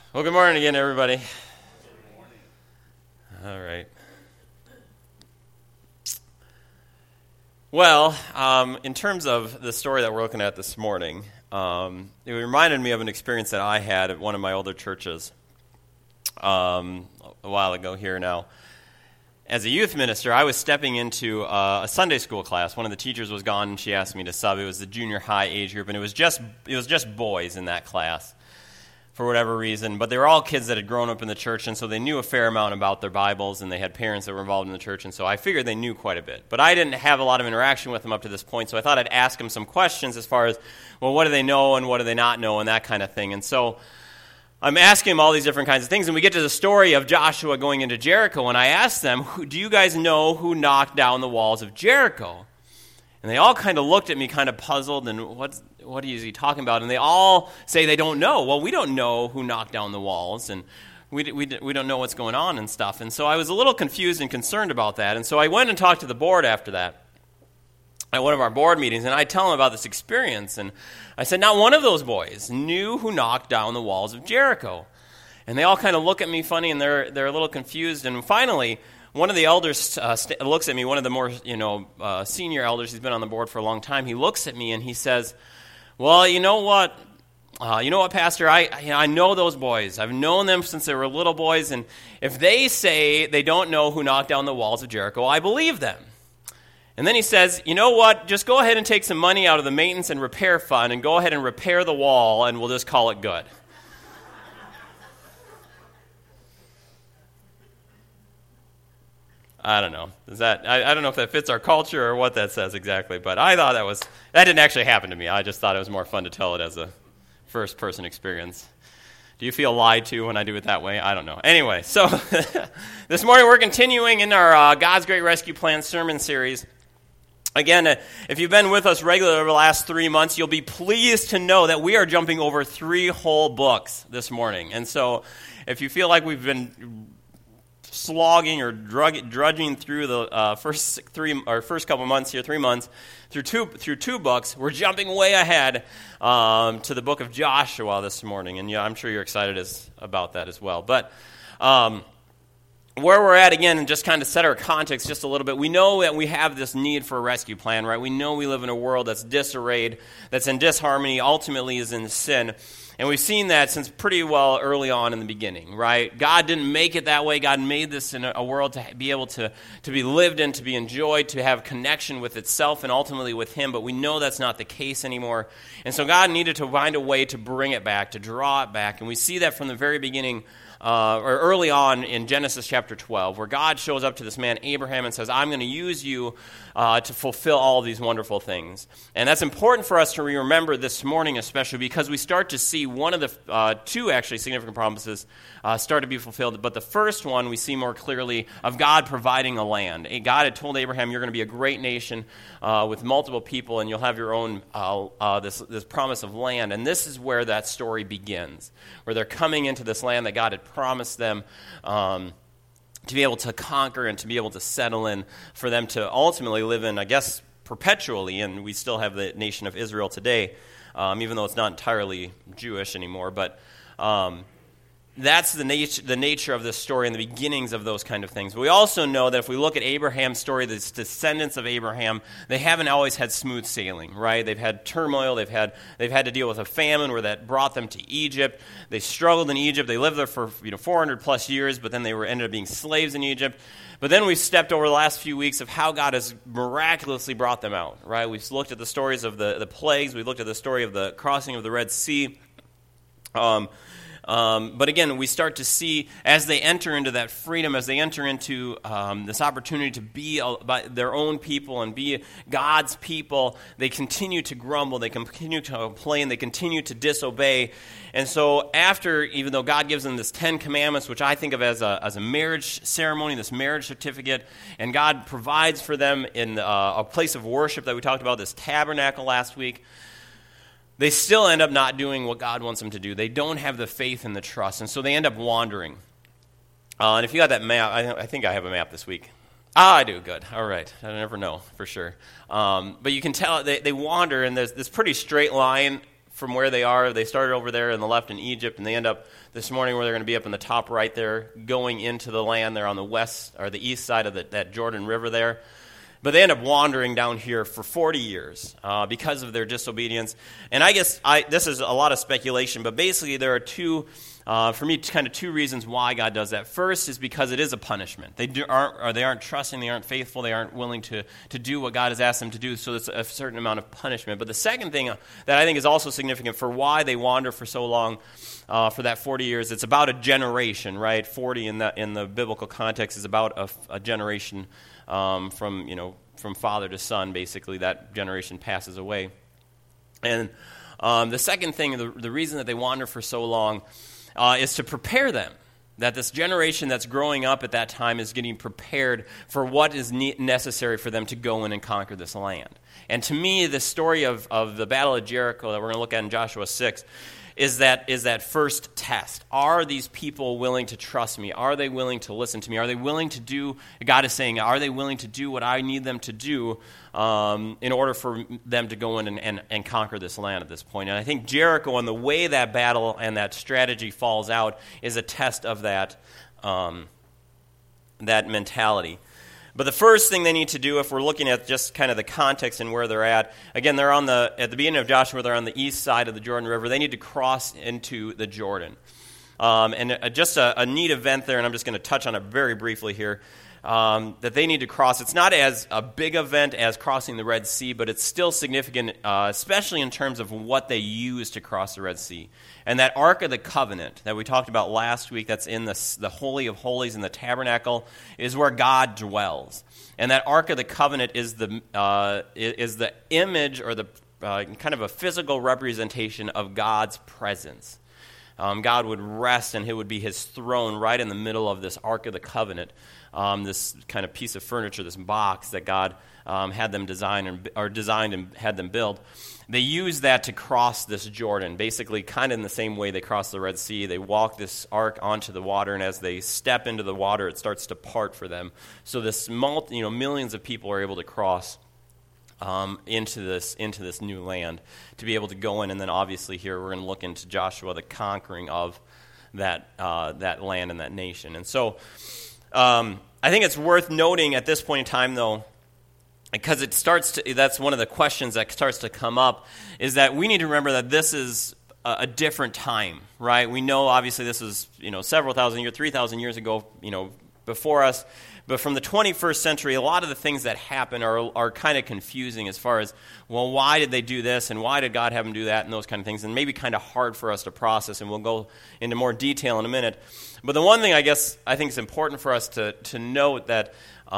Well, good morning again, everybody. Good morning. All right. Well, in terms of the story that we're looking at this morning, it reminded me of an experience that I had at one of my older churches a while ago here now. As a youth minister, I was stepping into a Sunday school class. One of the teachers was gone, and she asked me to sub. It was the junior high age group, and it was just boys in that class, for whatever reason, but they were all kids that had grown up in the church, and so they knew a fair amount about their Bibles, and they had parents that were involved in the church, and so I figured they knew quite a bit. But I didn't have a lot of interaction with them up to this point, so I thought I'd ask them some questions as far as, well, what do they know and what do they not know, and that kind of thing. And so I'm asking them all these different kinds of things, and we get to the story of Joshua going into Jericho, and I asked them, do you guys know who knocked down the walls of Jericho? And they all kind of looked at me kind of puzzled, and what is he talking about? And they all say they don't know. Well, we don't know who knocked down the walls, and we don't know what's going on and stuff. And so I was a little confused and concerned about that. And so I went and talked to the board after that at one of our board meetings, and I tell them about this experience. And I said, not one of those boys knew who knocked down the walls of Jericho. And they all kind of look at me funny, and they're a little confused. And finally, one of the elders looks at me, one of the more senior elders, he's been on the board for a long time. He looks at me and he says, well, you know what, Pastor, I know those boys. I've known them since they were little boys, and if they say they don't know who knocked down the walls of Jericho, I believe them. And then he says, you know what, just go ahead and take some money out of the maintenance and repair fund and go ahead and repair the wall, and we'll just call it good. I don't know. I don't know if that fits our culture or what that says exactly, but I thought that didn't actually happen to me. I just thought it was more fun to tell it as a first-person experience. Do you feel lied to when I do it that way? I don't know. Anyway, so this morning we're continuing in our God's Great Rescue Plan sermon series. Again, if you've been with us regularly over the last 3 months, you'll be pleased to know that we are jumping over 3 whole books this morning. And so if you feel like we've been slogging or drudging through the first couple months here, 3 months, through two books, we're jumping way ahead to the book of Joshua this morning, and I'm sure you're excited about that as well. But where we're at, again, and just kind of set our context just a little bit, we know that we have this need for a rescue plan, right? We know we live in a world that's disarrayed, that's in disharmony, ultimately is in sin. And we've seen that since pretty well early on in the beginning, right? God didn't make it that way. God made this in a world to be able to be lived in, to be enjoyed, to have connection with itself and ultimately with Him. But we know that's not the case anymore. And so God needed to find a way to bring it back, to draw it back. And we see that from the very beginning, or early on in Genesis chapter 12, where God shows up to this man, Abraham, and says, I'm going to use you to fulfill all these wonderful things. And that's important for us to remember this morning, especially because we start to see one of the two actually significant promises start to be fulfilled. But the first one we see more clearly of God providing a land. God had told Abraham, you're going to be a great nation with multiple people, and you'll have your own this promise of land. And this is where that story begins, where they're coming into this land that God had promised them to be able to conquer and to be able to settle in, for them to ultimately live in, I guess, perpetually. And we still have the nation of Israel today, even though it's not entirely Jewish anymore. But that's the nature of this story and the beginnings of those kind of things. But we also know that if we look at Abraham's story, the descendants of Abraham, they haven't always had smooth sailing, right? They've had turmoil. They've had to deal with a famine where that brought them to Egypt. They struggled in Egypt. They lived there for 400 plus years, but then they ended up being slaves in Egypt. But then we've stepped over the last few weeks of how God has miraculously brought them out, right? We've looked at the stories of the plagues. We've looked at the story of the crossing of the Red Sea. But again, we start to see as they enter into that freedom, as they enter into this opportunity to be their own people and be God's people, they continue to grumble, they continue to complain, they continue to disobey. And so even though God gives them this 10 Commandments, which I think of as a marriage ceremony, this marriage certificate, and God provides for them in a place of worship that we talked about, this tabernacle last week, they still end up not doing what God wants them to do. They don't have the faith and the trust, and so they end up wandering. And if you got that map, I think I have a map this week. I do, good. All right. I never know for sure. But you can tell they wander, and there's this pretty straight line from where they are. They started over there in the left in Egypt, and they end up this morning where they're going to be up in the top right there, going into the land. They're on the west or the east side of that Jordan River there. But they end up wandering down here for 40 years because of their disobedience. And I guess this is a lot of speculation, but basically there are two reasons why God does that. First is because it is a punishment. They aren't trusting, they aren't faithful, they aren't willing to do what God has asked them to do, so it's a certain amount of punishment. But the second thing that I think is also significant for why they wander for so long, for that 40 years, it's about a generation, right? 40 in the biblical context is about a generation from father to son. Basically, that generation passes away. And the second thing, the reason that they wander for so long is to prepare them. That this generation that's growing up at that time is getting prepared for what is necessary for them to go in and conquer this land. And to me, the story of the Battle of Jericho that we're going to look at in Joshua 6 is that first test. Are these people willing to trust me? Are they willing to listen to me? Are they willing to do, God is saying, are they willing to do what I need them to do in order for them to go in and conquer this land at this point? And I think Jericho and the way that battle and that strategy falls out is a test of that mentality. But the first thing they need to do, if we're looking at just kind of the context and where they're at, again, they're at the beginning of Joshua, they're on the east side of the Jordan River. They need to cross into the Jordan. Just a neat event there, and I'm just going to touch on it very briefly here, that they need to cross. It's not as a big event as crossing the Red Sea, but it's still significant, especially in terms of what they use to cross the Red Sea. And that Ark of the Covenant that we talked about last week, that's in the Holy of Holies in the tabernacle, is where God dwells. And that Ark of the Covenant is the image or the kind of a physical representation of God's presence. God would rest, and it would be his throne right in the middle of this Ark of the Covenant, this kind of piece of furniture, this box that God had them designed and had them build. They use that to cross this Jordan, basically kind of in the same way they cross the Red Sea. They walk this ark onto the water, and as they step into the water, it starts to part for them. So this millions of people are able to cross into this new land to be able to go in. And then obviously here we're going to look into Joshua, the conquering of that land and that nation. And so I think it's worth noting at this point in time, though, because that's one of the questions that starts to come up, is that we need to remember that this is a different time, right? We know obviously this is several thousand years, 3,000 years ago, before us. But from the 21st century, a lot of the things that happen are kind of confusing as far as, well, why did they do this, and why did God have them do that, and those kind of things, and maybe kind of hard for us to process, and we'll go into more detail in a minute. But the one thing I think is important for us to note that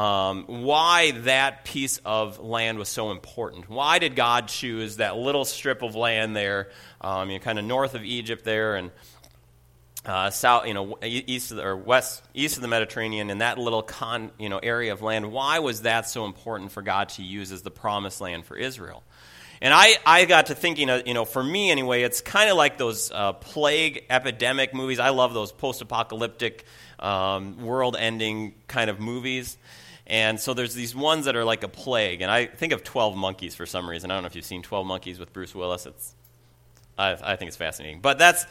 why that piece of land was so important. Why did God choose that little strip of land there, kind of north of Egypt there, and south, east of the Mediterranean, in that little area of land? Why was that so important for God to use as the promised land for Israel? And I got to thinking, for me anyway, it's kind of like those plague epidemic movies. I love those post-apocalyptic, world-ending kind of movies. And so there's these ones that are like a plague. And I think of 12 Monkeys for some reason. I don't know if you've seen 12 Monkeys with Bruce Willis. I think it's fascinating. But that's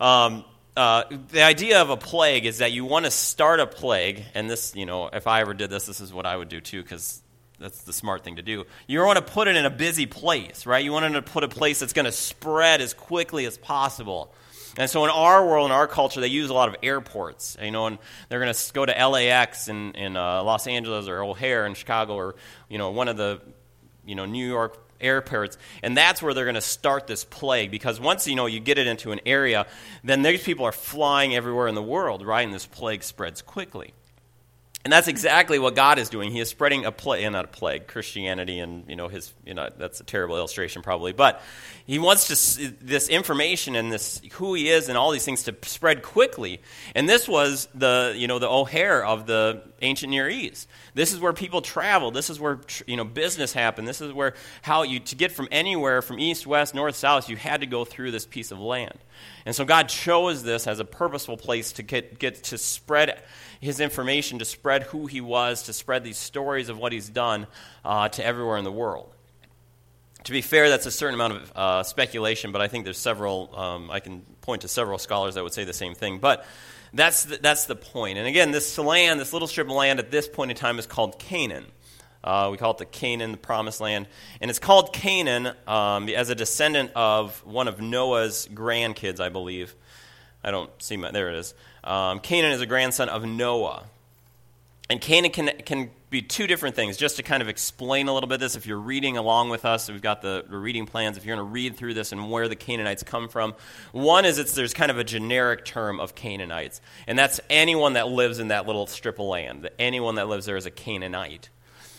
the idea of a plague is that you want to start a plague. And this, if I ever did this is what I would do too, because that's the smart thing to do. You want to put it in a busy place, right? You want to put a place that's going to spread as quickly as possible. And so in our world, in our culture, they use a lot of airports, and they're going to go to LAX in Los Angeles, or O'Hare in Chicago, or one of the New York airports, and that's where they're going to start this plague, because once you get it into an area, then these people are flying everywhere in the world, right? And this plague spreads quickly. And that's exactly what God is doing. He is spreading Christianity, and that's a terrible illustration probably, but he wants this information and this who he is and all these things to spread quickly. And this was the O'Hare of the ancient Near East. This is where people traveled. This is where business happened. This is where to get from anywhere, from east, west, north, south, you had to go through this piece of land. And so God chose this as a purposeful place to get to spread his information, to spread who he was, to spread these stories of what he's done to everywhere in the world, To be fair, that's a certain amount of speculation, but I think there's several, I can point to several scholars that would say the same thing. But that's the point. And again, this land, this little strip of land at this point in time is called Canaan. We call it the Canaan, the Promised Land. And it's called Canaan as a descendant of one of Noah's grandkids, I believe. I don't see there it is. Canaan is a grandson of Noah. And Canaan can be two different things. Just to kind of explain a little bit of this, if you're reading along with us, we've got the reading plans. If you're going to read through this and where the Canaanites come from, one is there's kind of a generic term of Canaanites. And that's anyone that lives in that little strip of land. Anyone that lives there is a Canaanite.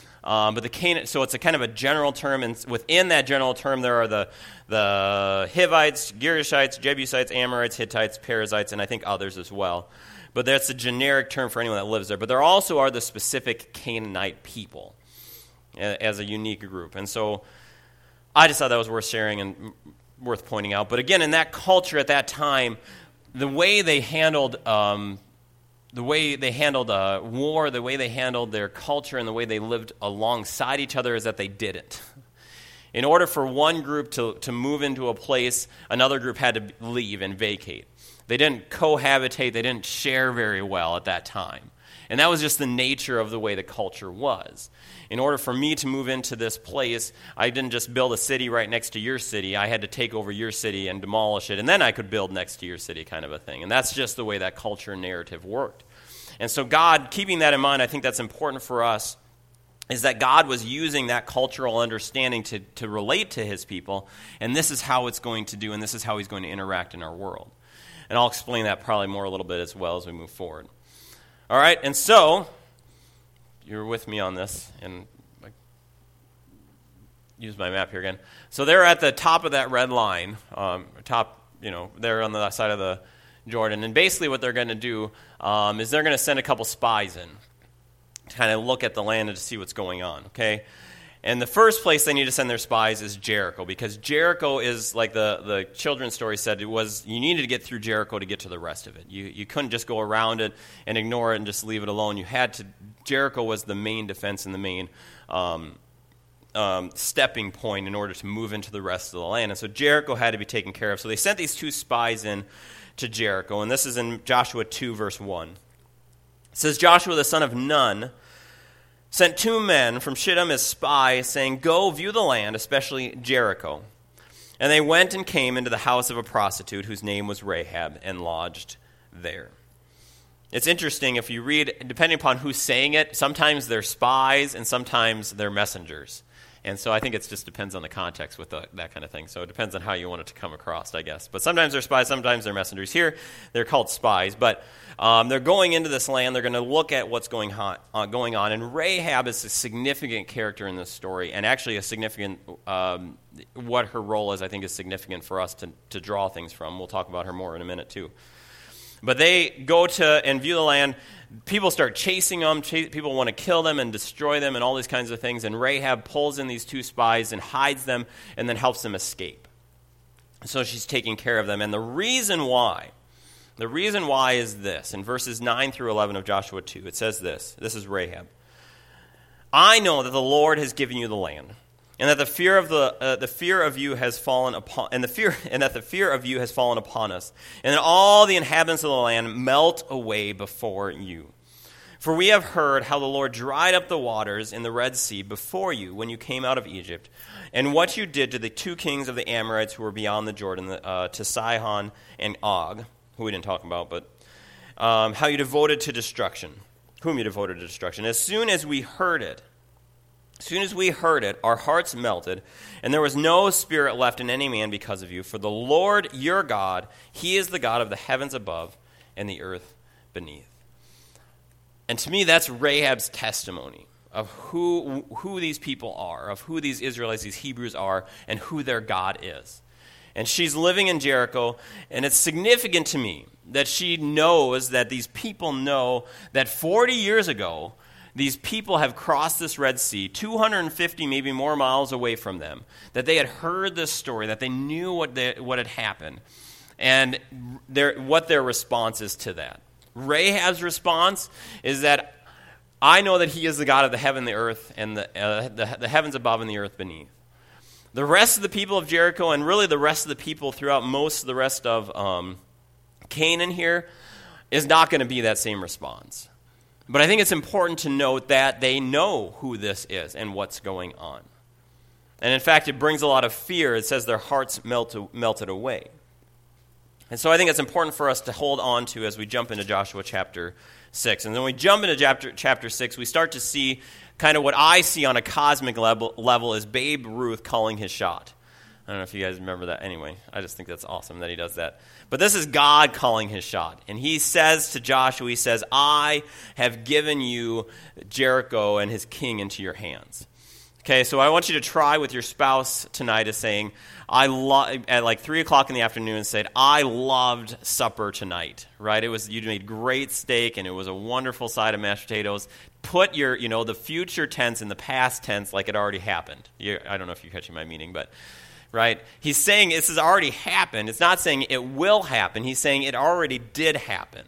So it's a kind of a general term, and within that general term there are the Hivites, Girgashites, Jebusites, Amorites, Hittites, Perizzites, and I think others as well. But that's a generic term for anyone that lives there. But there also are the specific Canaanite people as a unique group. And so I just thought that was worth sharing and worth pointing out. But again, in that culture at that time, the way they handled war, the way they handled their culture, and the way they lived alongside each other is that they didn't. In order for one group to move into a place, another group had to leave and vacate. They didn't cohabitate. They didn't share very well at that time. And that was just the nature of the way the culture was. In order for me to move into this place, I didn't just build a city right next to your city. I had to take over your city and demolish it, and then I could build next to your city, kind of a thing. And that's just the way that culture narrative worked. And so God, keeping that in mind, I think that's important for us, is that God was using that cultural understanding to relate to his people, and this is how it's going to do, and this is how he's going to interact in our world. And I'll explain that probably more a little bit as well as we move forward. All right, and so, you're with me on this, and I use my map here again. So they're at the top of that red line, they're on the side of the Jordan. And basically what they're going to do is they're going to send a couple spies in to kind of look at the land and to see what's going on, okay? And the first place they need to send their spies is Jericho, because Jericho is, like the children's story said, you needed to get through Jericho to get to the rest of it. You couldn't just go around it and ignore it and just leave it alone. Jericho was the main defense and the main stepping point in order to move into the rest of the land. And so Jericho had to be taken care of. So they sent these two spies in to Jericho, and this is in Joshua 2, verse 1. It says, Joshua the son of Nun sent two men from Shittim as spies, saying, "Go view the land, especially Jericho." And they went and came into the house of a prostitute whose name was Rahab, and lodged there. It's interesting, if you read, depending upon who's saying it, sometimes they're spies and sometimes they're messengers. And so I think it just depends on the context with that kind of thing. So it depends on how you want it to come across, I guess. But sometimes they're spies, sometimes they're messengers. Here, they're called spies. But they're going into this land. They're going to look at what's going on. And Rahab is a significant character in this story. And actually a significant, what her role is, I think, is significant for us to draw things from. We'll talk about her more in a minute, too. But they go and view the land. People start chasing them. People want to kill them and destroy them and all these kinds of things. And Rahab pulls in these two spies and hides them and then helps them escape. So she's taking care of them. And the reason why is this. In verses 9 through 11 of Joshua 2, it says this. This is Rahab. "I know that the Lord has given you the land, and that the fear of you has fallen upon, and that the fear of you has fallen upon us, and that all the inhabitants of the land melt away before you. For we have heard how the Lord dried up the waters in the Red Sea before you when you came out of Egypt, and what you did to the two kings of the Amorites who were beyond the Jordan, to Sihon and Og," who we didn't talk about, but how you devoted to destruction, whom you devoted to destruction. As soon as we heard it, our hearts melted, and there was no spirit left in any man because of you. For the Lord your God, he is the God of the heavens above and the earth beneath. And to me, that's Rahab's testimony of who these people are, of who these Israelites, these Hebrews are, and who their God is. And she's living in Jericho, and it's significant to me that she knows, that these people know that 40 years ago, these people have crossed this Red Sea, 250, maybe more miles away from them, that they had heard this story, that they knew what had happened, and what their response is to that. Rahab's response is that, "I know that he is the God of the heaven and the earth, and the heavens above and the earth beneath." The rest of the people of Jericho, and really the rest of the people throughout most of the rest of Canaan here, is not going to be that same response. But I think it's important to note that they know who this is and what's going on. And in fact, it brings a lot of fear. It says their hearts melted away. And so I think it's important for us to hold on to as we jump into Joshua chapter 6. And then when we jump into chapter 6, we start to see kind of what I see on a cosmic level is Babe Ruth calling his shot. I don't know if you guys remember that. Anyway, I just think that's awesome that he does that. But this is God calling his shot. And he says to Joshua, he says, I have given you Jericho and his king into your hands. Okay, so I want you to try with your spouse tonight is saying, at like 3 o'clock in the afternoon, said, I loved supper tonight, right? You made great steak, and it was a wonderful side of mashed potatoes. Put your, the future tense in the past tense like it already happened. I don't know if you're catching my meaning, but, right? He's saying this has already happened. It's not saying it will happen. He's saying it already did happen.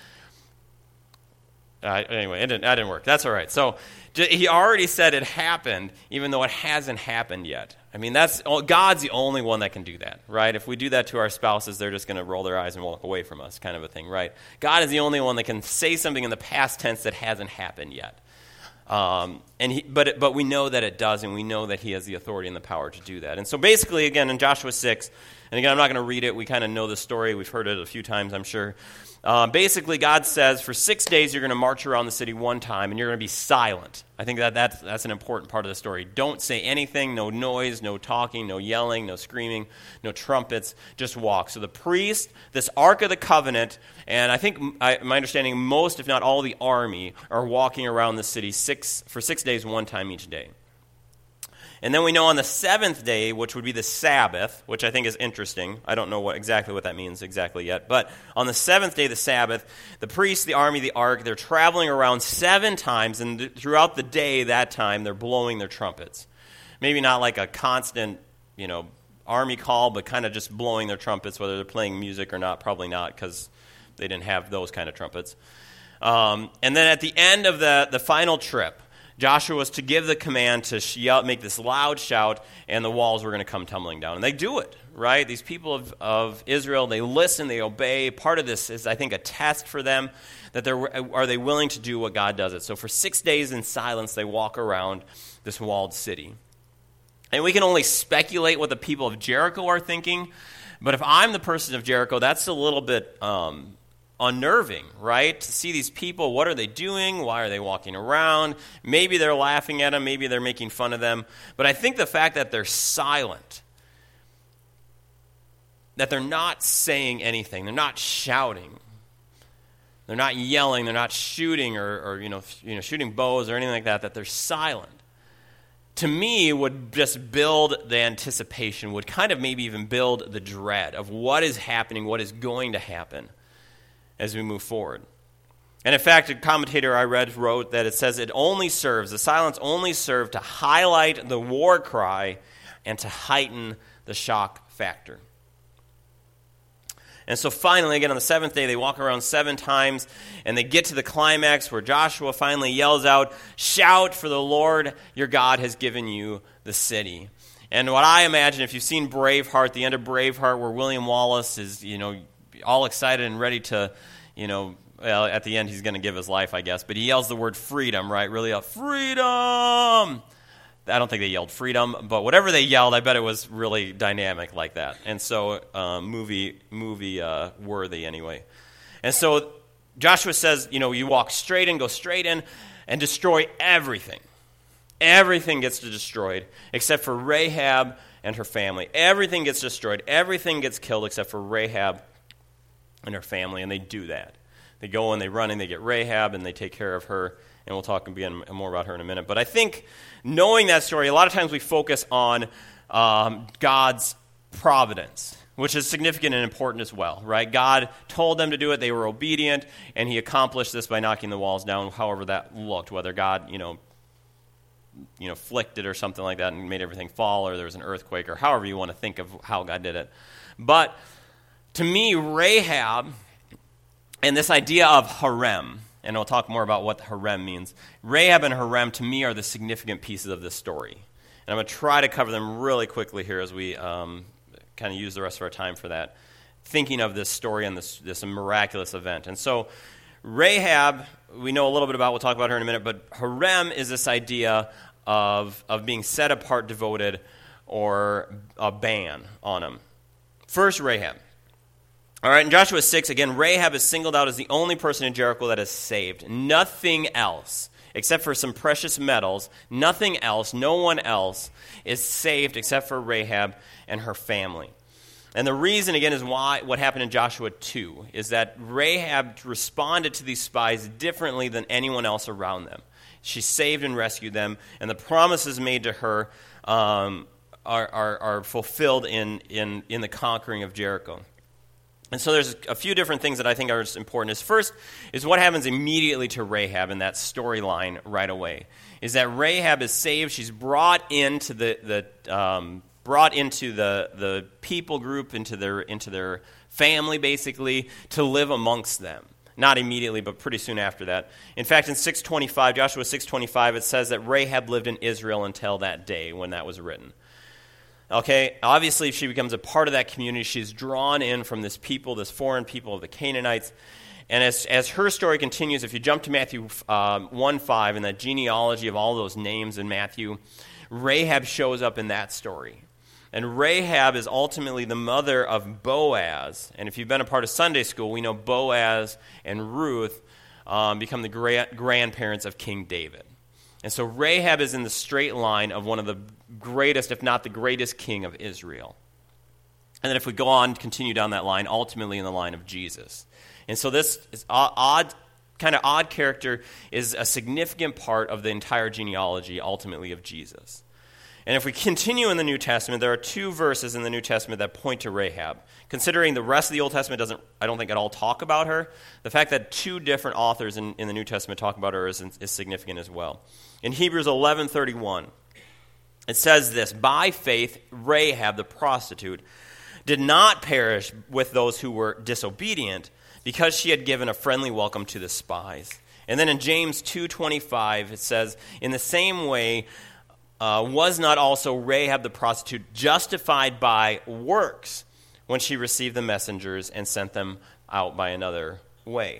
Anyway, that didn't work. That's all right. So he already said it happened, even though it hasn't happened yet. I mean, God's the only one that can do that, right? If we do that to our spouses, they're just going to roll their eyes and walk away from us, kind of a thing, right? God is the only one that can say something in the past tense that hasn't happened yet. But we know that it does, and we know that he has the authority and the power to do that. And so basically, again, in Joshua 6, and again, I'm not going to read it. We kind of know the story. We've heard it a few times, I'm sure. Basically, God says, for 6 days, you're going to march around the city one time, and you're going to be silent. I think that's an important part of the story. Don't say anything, no noise, no talking, no yelling, no screaming, no trumpets, just walk. So the priest, this Ark of the Covenant, and I think, my understanding, most, if not all, the army are walking around the city for 6 days, one time each day. And then we know on the seventh day, which would be the Sabbath, which I think is interesting. I don't know exactly what that means exactly yet. But on the seventh day, the Sabbath, the priests, the army, the ark, they're traveling around 7 times. And throughout the day, that time, they're blowing their trumpets. Maybe not like a constant, army call, but kind of just blowing their trumpets, whether they're playing music or not. Probably not, because they didn't have those kind of trumpets. And then at the end of the final trip, Joshua was to give the command to make this loud shout, and the walls were going to come tumbling down. And they do it, right? These people of Israel, they listen, they obey. Part of this is, I think, a test for them, that are they willing to do what God does it. So for 6 days in silence, they walk around this walled city. And we can only speculate what the people of Jericho are thinking, but if I'm the person of Jericho, that's a little bit unnerving, right? To see these people, what are they doing? Why are they walking around? Maybe they're laughing at them. Maybe they're making fun of them. But I think the fact that they're silent, that they're not saying anything, they're not shouting, they're not yelling, they're not shooting or shooting bows or anything like that, that they're silent, to me would just build the anticipation, would kind of maybe even build the dread of what is happening, what is going to happen as we move forward. And in fact, a commentator I read wrote that it says the silence only served to highlight the war cry and to heighten the shock factor. And so finally, again, on the seventh day, they walk around 7 times, and they get to the climax where Joshua finally yells out, "Shout, for the Lord your God has given you the city." And what I imagine, if you've seen Braveheart, the end of Braveheart, where William Wallace is, all excited and ready to, well, at the end he's going to give his life, I guess. But he yells the word freedom, right? Really up, freedom! I don't think they yelled freedom, but whatever they yelled, I bet it was really dynamic like that. And so movie worthy anyway. And so Joshua says, you walk straight in, go straight in, and destroy everything. Everything gets destroyed except for Rahab and her family. Everything gets destroyed. Everything gets killed except for Rahab and her family, and they do that. They go and they run and they get Rahab and they take care of her, and we'll talk again more about her in a minute. But I think knowing that story, a lot of times we focus on God's providence, which is significant and important as well, right? God told them to do it, they were obedient, and he accomplished this by knocking the walls down, however that looked, whether God, flicked it or something like that and made everything fall, or there was an earthquake, or however you want to think of how God did it. But to me, Rahab and this idea of harem, and we'll talk more about what harem means. Rahab and harem, to me, are the significant pieces of this story. And I'm going to try to cover them really quickly here as we kind of use the rest of our time for that, thinking of this story and this miraculous event. And so Rahab, we know a little bit about, we'll talk about her in a minute, but harem is this idea of being set apart, devoted, or a ban on them. First, Rahab. All right, in Joshua 6, again, Rahab is singled out as the only person in Jericho that is saved. Nothing else, except for some precious metals, nothing else, no one else is saved except for Rahab and her family. And the reason, again, is what happened in Joshua 2, is that Rahab responded to these spies differently than anyone else around them. She saved and rescued them, and the promises made to her are fulfilled in the conquering of Jericho. And so there's a few different things that I think are important. First is what happens immediately to Rahab in that storyline right away. Is that Rahab is saved. She's brought into the people group, into their family, basically, to live amongst them. Not immediately, but pretty soon after that. In fact, in Joshua 6:25, it says that Rahab lived in Israel until that day when that was written. Okay, obviously she becomes a part of that community. She's drawn in from this people, this foreign people of the Canaanites. And as her story continues, if you jump to Matthew 1:5 and that genealogy of all those names in Matthew, Rahab shows up in that story. And Rahab is ultimately the mother of Boaz. And if you've been a part of Sunday school, we know Boaz and Ruth become the grandparents of King David. And so Rahab is in the straight line of one of the greatest, if not the greatest king of Israel. And then if we go on, continue down that line, ultimately in the line of Jesus. And so this is odd character is a significant part of the entire genealogy, ultimately, of Jesus. And if we continue in the New Testament, there are two verses in the New Testament that point to Rahab. Considering the rest of the Old Testament doesn't, I don't think, at all talk about her, the fact that two different authors in the New Testament talk about her is significant as well. In Hebrews 11:31, it says this, "By faith, Rahab the prostitute did not perish with those who were disobedient, because she had given a friendly welcome to the spies." And then in James 2:25, it says, "In the same way, was not also Rahab the prostitute justified by works when she received the messengers and sent them out by another way?"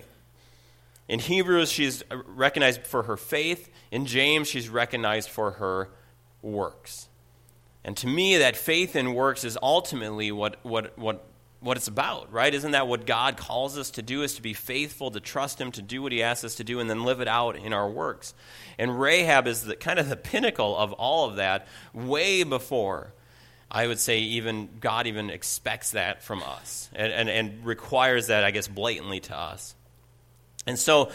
In Hebrews, she's recognized for her faith. In James, she's recognized for her works. And to me, that faith in works is ultimately what it's about, right? Isn't that what God calls us to do, is to be faithful, to trust him, to do what he asks us to do, and then live it out in our works? And Rahab is kind of the pinnacle of all of that, way before, I would say, even God even expects that from us and requires that, I guess, blatantly to us. And so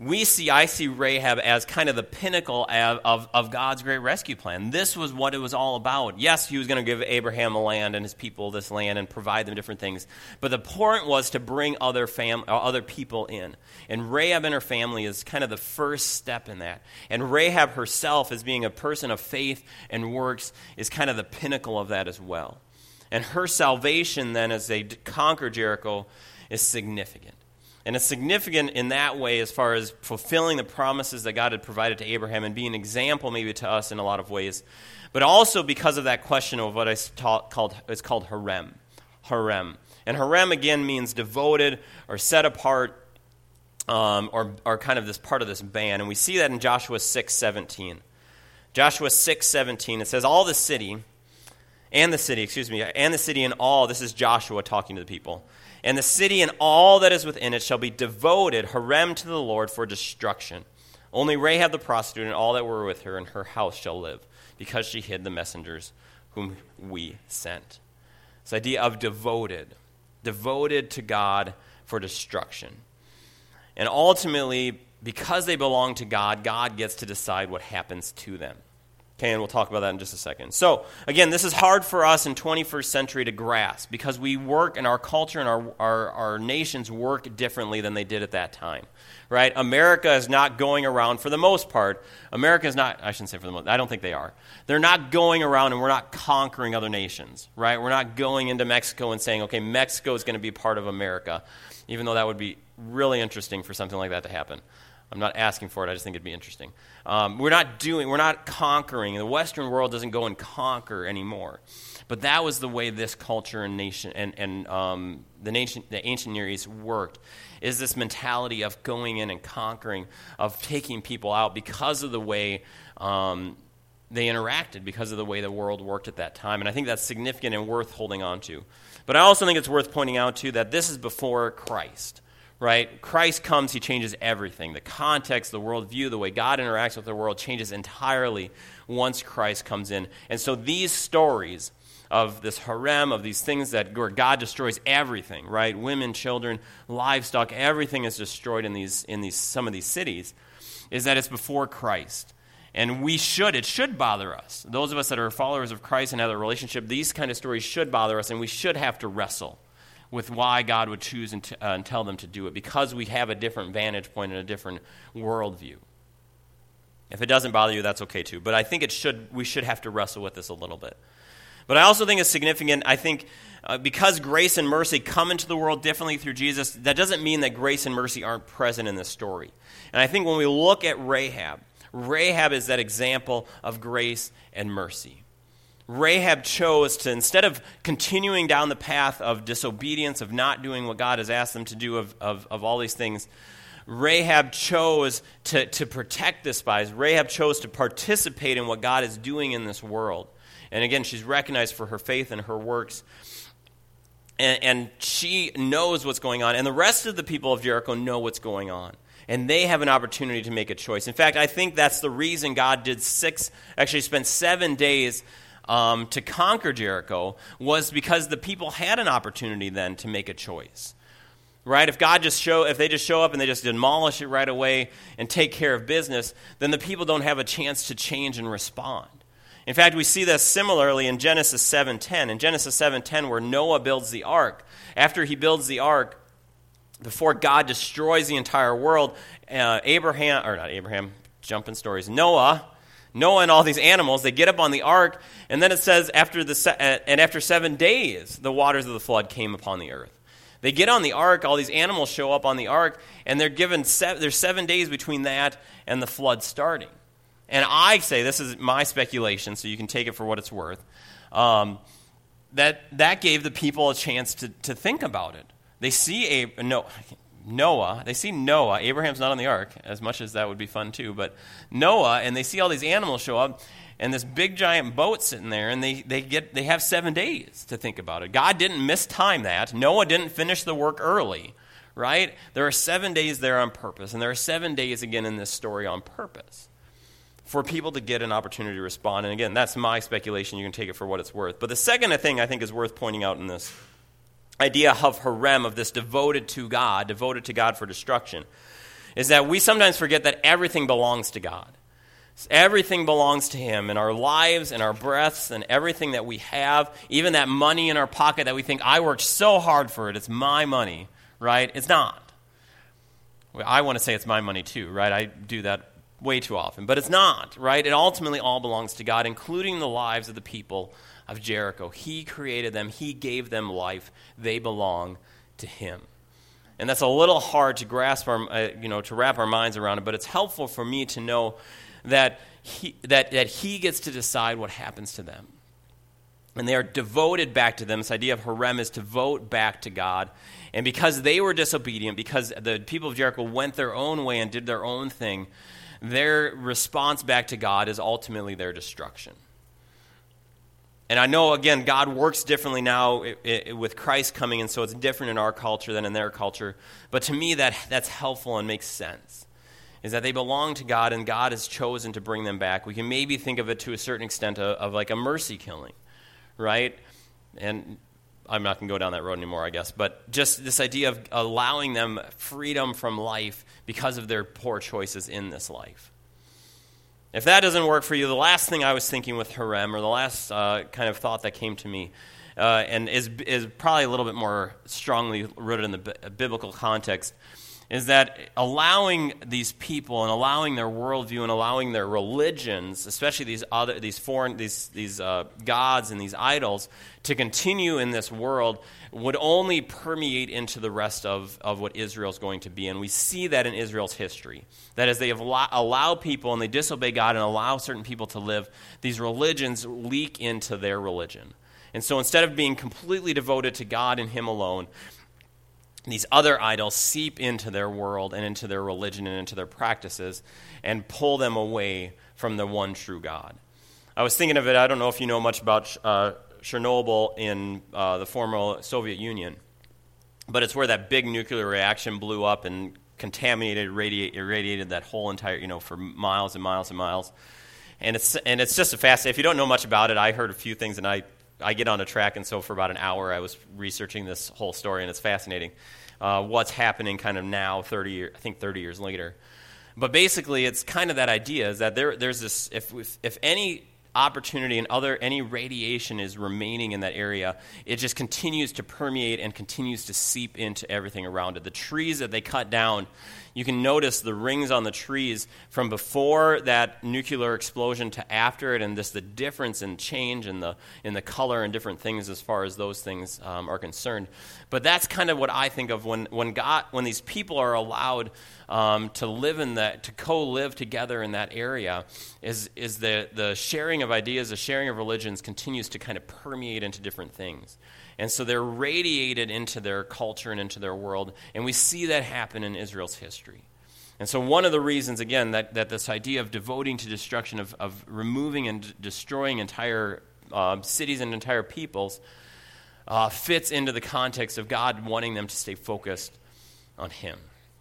I see Rahab as kind of the pinnacle of God's great rescue plan. This was what it was all about. Yes, he was going to give Abraham a land and his people this land and provide them different things. But the point was to bring other people in. And Rahab and her family is kind of the first step in that. And Rahab herself, as being a person of faith and works, is kind of the pinnacle of that as well. And her salvation then, as they conquer Jericho, is significant. And it's significant in that way as far as fulfilling the promises that God had provided to Abraham and being an example maybe to us in a lot of ways. But also because of that question of what it's called harem. Harem. And harem, again, means devoted or set apart or kind of this part of this band. And we see that in Joshua 6:17. Joshua 6:17, it says, the city and all, this is Joshua talking to the people, "And the city and all that is within it shall be devoted, harem, to the Lord for destruction. Only Rahab the prostitute and all that were with her and her house shall live, because she hid the messengers whom we sent." This idea of devoted to God for destruction. And ultimately, because they belong to God, God gets to decide what happens to them. Okay, and we'll talk about that in just a second. So, again, this is hard for us in 21st century to grasp because we work, and our culture and our nations work differently than they did at that time, right? America is not going around, for the most part, America is not, I shouldn't say for the most, I don't think they are. They're not going around and we're not conquering other nations, right? We're not going into Mexico and saying, okay, Mexico is going to be part of America, even though that would be really interesting for something like that to happen. I'm not asking for it. I just think it'd be interesting. We're not conquering. The Western world doesn't go and conquer anymore. But that was the way this culture and nation and the ancient Near East worked, is this mentality of going in and conquering, of taking people out because of the way they interacted, because of the way the world worked at that time. And I think that's significant and worth holding on to. But I also think it's worth pointing out, too, that this is before Christ, right? Christ comes, he changes everything. The context, the worldview, the way God interacts with the world changes entirely once Christ comes in. And so these stories of this harem, of these things where God destroys everything, right? Women, children, livestock, everything is destroyed in some of these cities, is that it's before Christ. And it should bother us. Those of us that are followers of Christ and have a relationship, these kind of stories should bother us, and we should have to wrestle with why God would choose and tell them to do it, because we have a different vantage point and a different worldview. If it doesn't bother you, that's okay too. But I think we should have to wrestle with this a little bit. But I also think it's significant, I think, because grace and mercy come into the world differently through Jesus, that doesn't mean that grace and mercy aren't present in this story. And I think when we look at Rahab is that example of grace and mercy. Rahab chose to, instead of continuing down the path of disobedience, of not doing what God has asked them to do, of all these things, Rahab chose to protect the spies. Rahab chose to participate in what God is doing in this world. And again, she's recognized for her faith and her works. And she knows what's going on. And the rest of the people of Jericho know what's going on. And they have an opportunity to make a choice. In fact, I think that's the reason God spent 7 days to conquer Jericho, was because the people had an opportunity then to make a choice. Right? If they just show up and they just demolish it right away and take care of business, then the people don't have a chance to change and respond. In fact, we see this similarly in Genesis 7:10. In Genesis 7:10, where Noah builds the ark, after he builds the ark, before God destroys the entire world, Noah and all these animals, they get up on the ark, and then it says, after 7 days, the waters of the flood came upon the earth. They get on the ark, all these animals show up on the ark, and they're given there's 7 days between that and the flood starting. And I say, this is my speculation, so you can take it for what it's worth, that gave the people a chance to think about it. They see Noah. Abraham's not on the ark, as much as that would be fun too, but Noah, and they see all these animals show up, and this big giant boat sitting there, and they have 7 days to think about it. God didn't mistime that. Noah didn't finish the work early, right? There are 7 days there on purpose, and there are 7 days again in this story on purpose for people to get an opportunity to respond. And again, that's my speculation. You can take it for what it's worth. But the second thing I think is worth pointing out in this idea of harem, of this devoted to God for destruction, is that we sometimes forget that everything belongs to God. Everything belongs to Him, in our lives and our breaths and everything that we have, even that money in our pocket that we think, I worked so hard for it, it's my money, right? It's not. I want to say it's my money too, right? I do that way too often, but it's not, right? It ultimately all belongs to God, including the lives of the people of Jericho. He created them. He gave them life. They belong to Him. And that's a little hard to grasp, to wrap our minds around it, but it's helpful for me to know that He gets to decide what happens to them. And they are devoted back to them. This idea of harem is to vote back to God. And because they were disobedient, because the people of Jericho went their own way and did their own thing, their response back to God is ultimately their destruction. And I know, again, God works differently now with Christ coming, and so it's different in our culture than in their culture. But to me, that's helpful and makes sense, is that they belong to God, and God has chosen to bring them back. We can maybe think of it to a certain extent of like a mercy killing, right? And I'm not going to go down that road anymore, I guess. But just this idea of allowing them freedom from life because of their poor choices in this life. If that doesn't work for you, the last thing I was thinking with harem, or the last kind of thought that came to me, and is probably a little bit more strongly rooted in the biblical context, is that allowing these people and allowing their worldview and allowing their religions, especially these gods and these idols, to continue in this world would only permeate into the rest of what Israel's going to be. And we see that in Israel's history. That as they have allowed people and they disobey God and allow certain people to live, these religions leak into their religion. And so instead of being completely devoted to God and Him alone, these other idols seep into their world and into their religion and into their practices and pull them away from the one true God. I was thinking of it, I don't know if you know much about Chernobyl in the former Soviet Union, but it's where that big nuclear reaction blew up and contaminated, irradiated that whole entire, for miles and miles and miles. And it's just a fascinating, if you don't know much about it, I heard a few things and I get on a track, and so for about an hour I was researching this whole story, and it's fascinating what's happening kind of now, 30 years later. But basically, it's kind of that idea is that there's this, if any opportunity and any radiation is remaining in that area, it just continues to permeate and continues to seep into everything around it. The trees that they cut down, you can notice the rings on the trees from before that nuclear explosion to after it, and just the difference in change in the color and different things as far as those things are concerned. But that's kind of what I think of when these people are allowed to live in that, to co-live together in that area, is the sharing of ideas, the sharing of religions continues to kind of permeate into different things. And so they're radiated into their culture and into their world, and we see that happen in Israel's history. And so one of the reasons, again, that this idea of devoting to destruction, of removing and destroying entire cities and entire peoples, fits into the context of God wanting them to stay focused on Him.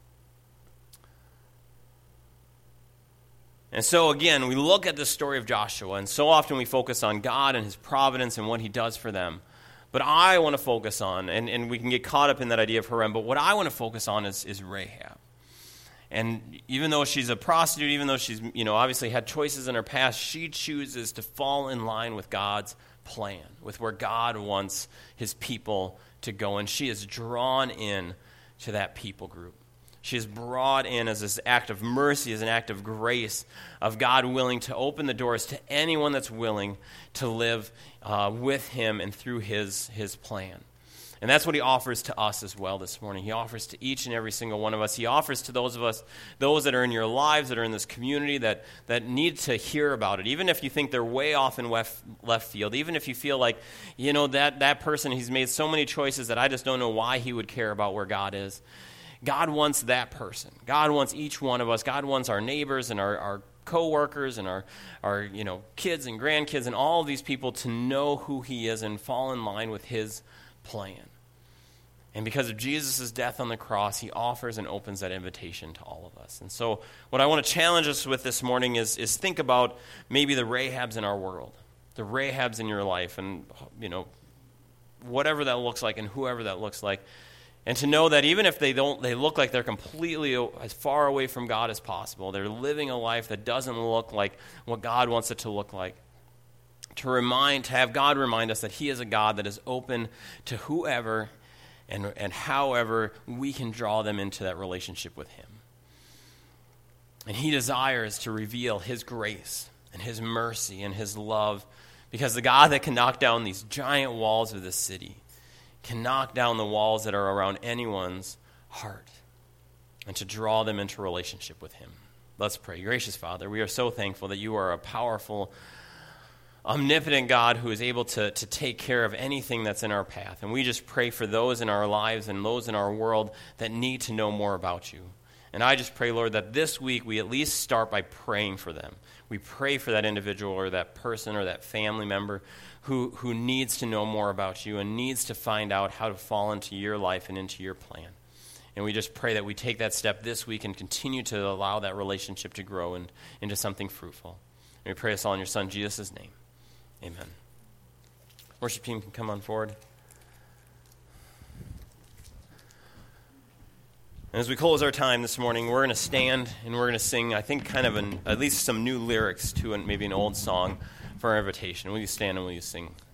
And so, again, we look at the story of Joshua, and so often we focus on God and His providence and what He does for them. But I want to focus on, and we can get caught up in that idea of harem, but what I want to focus on is Rahab. And even though she's a prostitute, even though she's obviously had choices in her past, she chooses to fall in line with God's plan, with where God wants His people to go. And she is drawn in to that people group. She is brought in as this act of mercy, as an act of grace, of God willing to open the doors to anyone that's willing to live with Him and through His plan. And that's what He offers to us as well this morning. He offers to each and every single one of us. He offers to those of us, those that are in your lives, that are in this community, that need to hear about it. Even if you think they're way off in left field, even if you feel like, that person, he's made so many choices that I just don't know why he would care about where God is. God wants that person. God wants each one of us. God wants our neighbors and our co-workers and our kids and grandkids and all of these people to know who He is and fall in line with His plan. And because of Jesus' death on the cross, He offers and opens that invitation to all of us. And so what I want to challenge us with this morning is think about maybe the Rahabs in our world, the Rahabs in your life, and whatever that looks like and whoever that looks like. And to know that even if they look like they're completely as far away from God as possible, they're living a life that doesn't look like what God wants it to look like. To have God remind us that He is a God that is open to whoever and however we can draw them into that relationship with Him. And He desires to reveal His grace and His mercy and His love, because the God that can knock down these giant walls of this city can knock down the walls that are around anyone's heart and to draw them into relationship with Him. Let's pray. Gracious Father, we are so thankful that You are a powerful, omnipotent God who is able to take care of anything that's in our path. And we just pray for those in our lives and those in our world that need to know more about You. And I just pray, Lord, that this week we at least start by praying for them. We pray for that individual or that person or that family member who needs to know more about You and needs to find out how to fall into Your life and into Your plan. And we just pray that we take that step this week and continue to allow that relationship to grow into something fruitful. And we pray this all in Your Son, Jesus' name. Amen. Worship team can come on forward. And as we close our time this morning, we're going to stand and we're going to sing, I think, kind of at least some new lyrics to maybe an old song for our invitation. Will you stand and will you sing?